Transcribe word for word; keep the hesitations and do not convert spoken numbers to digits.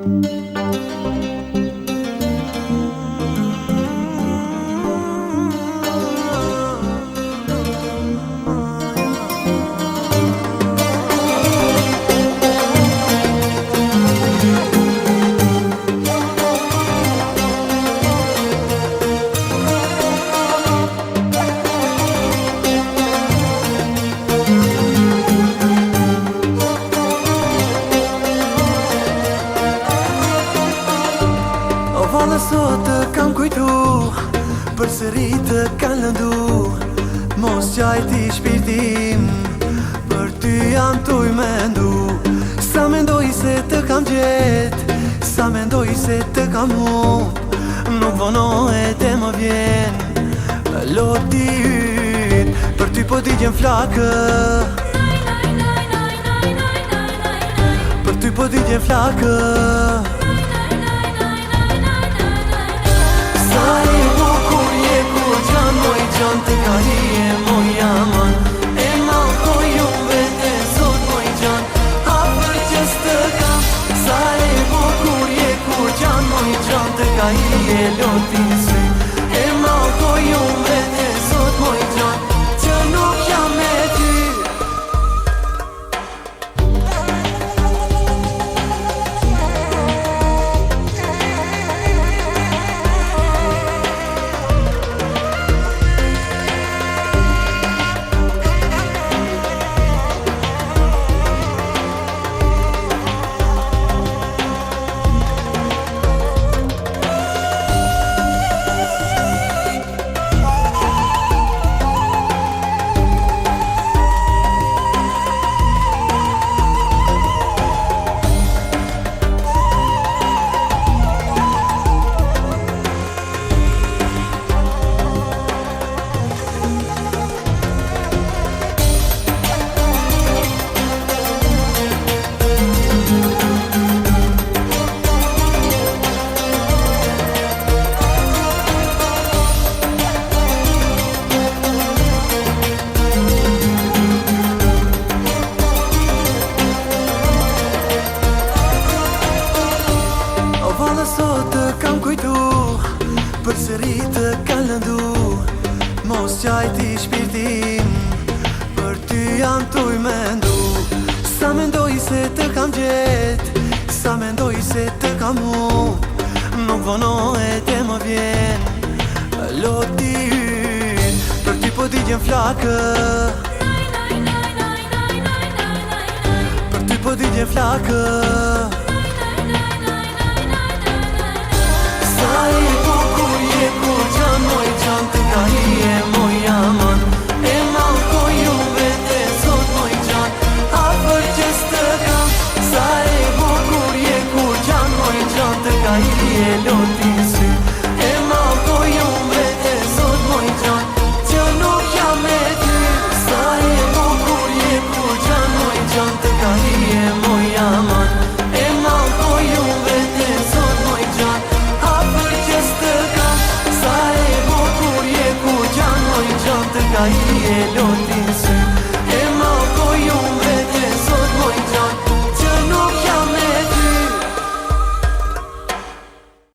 Valë sot të kam kujtu, për sëri të kanë lëndu, mos qajti shpirtim, për ty jam tuj me ndu. Sa mendoj se të kam gjet, sa mendoj se të kam hup, nuk vonohet e më vjen, loti yt, për ty po digjen flakë, për ty po digjen flakë. Sa i bukur je kur gjan, moj gjan të ka hije moj aman. E malkoj unë vete sot moj gjan, hapër qës të kam. Sa i bukur je kur gjan, moj gjan të ka hije lotin sy. E malkoj unë vete sot moj gjan, që nuk jam me ty. Sot të kam kujtu, për sëri të kanë lëndu, mos qajti shpirtim, për ty jam tuj me ndu. Sa mendoj se të kam gjet, sa mendoj se të kam hup, nuk vonohet e më vjen, loti yt, për ty po digjen flakë, për ty po digjen flakë. Sa i bukur je kur gjan, moj gjan të ka hije moj aman. E malkoj unë vete sot moj gjan, hapër qës të kam. Sa i bukur je kur gjan, moj gjan të ka hije lotin sy. E malkoj unë vete sot moj gjan, që nuk jam me ty. Sa i bukur je kur gjan, moj gjan të ka hije moj aman. E malkoj unë vete sot moj gjan, sa e bukur je kur gjan, moj gjan të ka hije